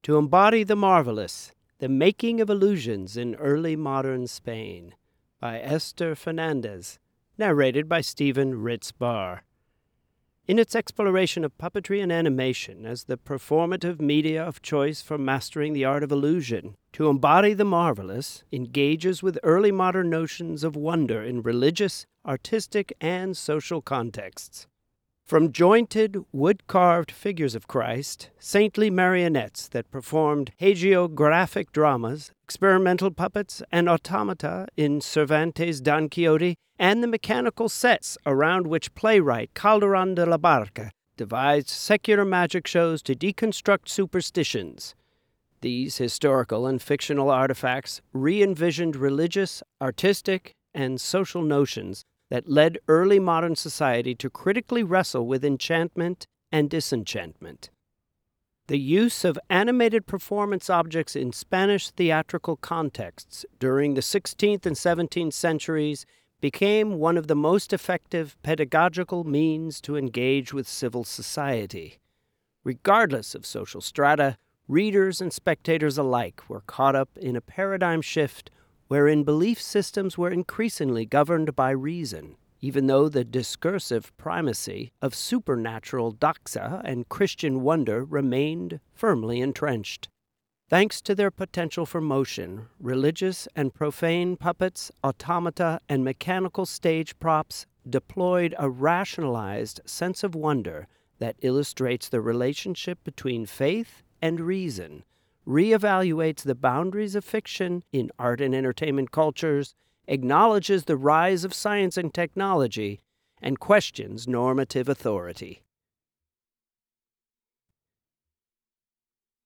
To Embody the Marvelous, The Making of Illusions in Early Modern Spain, by Esther Fernandez, narrated by Stephen Ritz Barr. In its exploration of puppetry and animation as the performative media of choice for mastering the art of illusion, To Embody the Marvelous engages with early modern notions of wonder in religious, artistic, and social contexts. From jointed, wood-carved figures of Christ, saintly marionettes that performed hagiographic dramas, experimental puppets, and automata in Cervantes' Don Quixote, and the mechanical sets around which playwright Calderón de la Barca devised secular magic shows to deconstruct superstitions. These historical and fictional artifacts re-envisioned religious, artistic, and social notions that led early modern society to critically wrestle with enchantment and disenchantment. The use of animated performance objects in Spanish theatrical contexts during the 16th and 17th centuries became one of the most effective pedagogical means to engage with civil society. Regardless of social strata, readers and spectators alike were caught up in a paradigm shift wherein belief systems were increasingly governed by reason, even though the discursive primacy of supernatural doxa and Christian wonder remained firmly entrenched. Thanks to their potential for motion, religious and profane puppets, automata, and mechanical stage props deployed a rationalized sense of wonder that illustrates the relationship between faith and reason, reevaluates the boundaries of fiction in art and entertainment cultures, acknowledges the rise of science and technology, and questions normative authority.